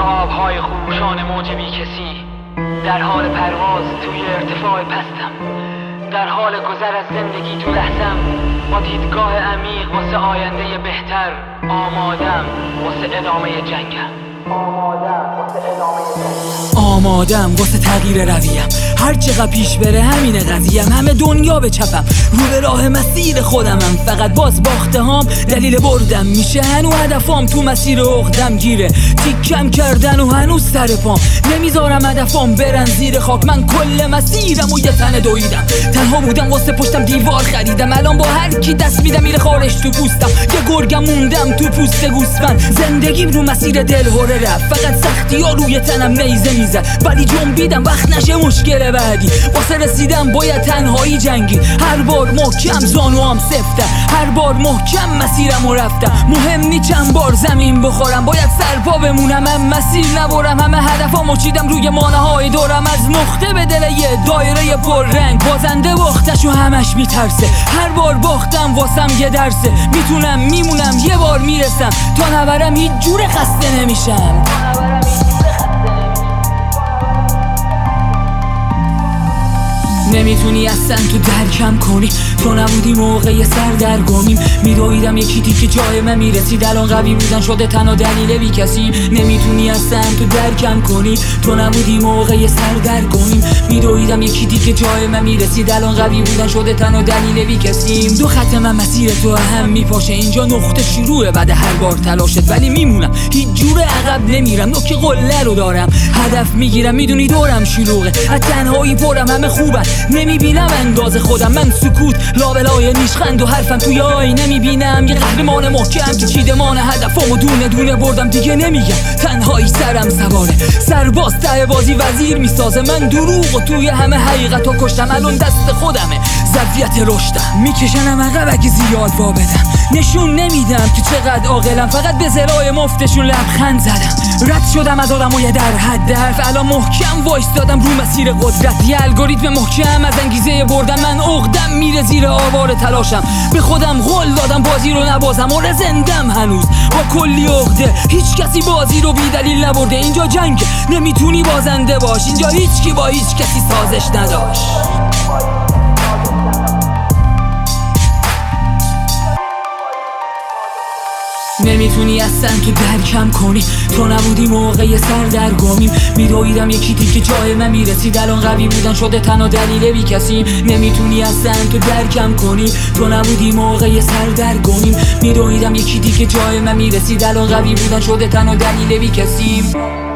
آبهای خوشان موج بی کسی، در حال پرواز توی ارتفاع پستم، در حال گذر از زندگی تو لحظم، با دیدگاه عمیق واسه آینده بهتر. آمادم واسه ادامه جنگم، آمادم واسه تغییر رویم. هر چقدر پیش بره همینه قضیم. همه دنیا به چپم، رو به راه مسیر خودمم. فقط باز باخته هام دلیل بردم میشه. هنو هدفام تو مسیر عقدم گیره، تیکم کردن و هنوز سر پام. نمیذارم هدفام برن زیر خاک. من کل مسیرم و یه تنه دویدم. تنها بودم واسه پشتم دیوار خریدم. الان با هر کی دست میدم میره خارش تو پوستم. یه گرگم موندم تو پوست گوسفند. زندگیم رو مسیر دلهوره رفت. فقط سختی ها روی تنم نیزه میزد، ولی جنبیدم وقت نشه مشکل بعدی. واسه رسیدم باید تنهایی جنگی. هر بار محکم زانوام سفته، هر بار محکم مسیرم رو رفتم. مهم نی چند بار زمین بخورم، باید سرپا بمونم. هم مسیر نبرم، همه هدفامو چیدم روی مانه های دورم. از نقطه به دل یه دایره پر رنگ، بازنده باختشو همش میترسه. هر بار باختم واسم یه درسه. میتونم میمونم یه بار میرسم، تا نبرم هیچ جور خسته نمیشم. نمیتونی اصلا تو درکم کنی، تو نبودی موقع سردرگمیم. میدویدم یکی دیگه جای من میرسید، الان قوی بودن شده تنها دلیل بی کسیم. نمیتونی اصلا تو درکم کنی، تو نبودی موقع سردرگمیم. میدویدم یکی دیگه جای من میرسید، الان قوی بودن شده تنها دلیل بی کسیم. دو خط من مسیر تو هم میپاشه، اینجا نقطه شروعه بعد هر بار تلاشت. ولی میمونم هیچ جور عقب نمیرم، نوک قله رو دارم، هدف میگیرم. میدونی دورم شلوغه، از تنهایی پرم، همه خوبن نمیبینم انداز خودم. من سکوت لابلای نیشخند و حرفم توی آینه میبینم. یه قهرمان محکم که چیدمان هدفمو دونه دونه بردم. دیگه نمیگم تنهایی سرم سواره، سرباز ته بازی وزیر میسازه. من دروغ و توی همه حقیقتا کشتم، الان دست خودمه ظرفیت رشدم. میکشنم عقب اگه زیاد وا بدم، نشون نمیدم که چقدر عاقلم. فقط به زرای مفتشون لبخند زدم. رد شدم از آدمای در حد حرف، الان محکم وایستادم رو مسیر قدرت. یه الگوریتم محکم از انگیزه بردم. من عقدم میره زیر آوار تلاشم. به خودم قول دادم بازی رو نبازم، و زندم هنوز با کلی عقده. هیچ کسی بازی رو بی دلیل نبرده. اینجا جنگ، نمیتونی بازنده باش. اینجا هیچکی با هیچ کسی سازش نداشت. نمیتونی اصلا تو درکم کنی، تو نبودی موقع سردرگمیم. میدویدم یکی دیگه جای من میرسید، الان قوی بودن شده تنها دلیل بی کسیم. نمیتونی اصلا تو درکم کنی، تو نبودی موقع سردرگمیم. میدویدم یکی دیگه جای من میرسید، الان قوی بودن شده تنها دلیل بی کسیم.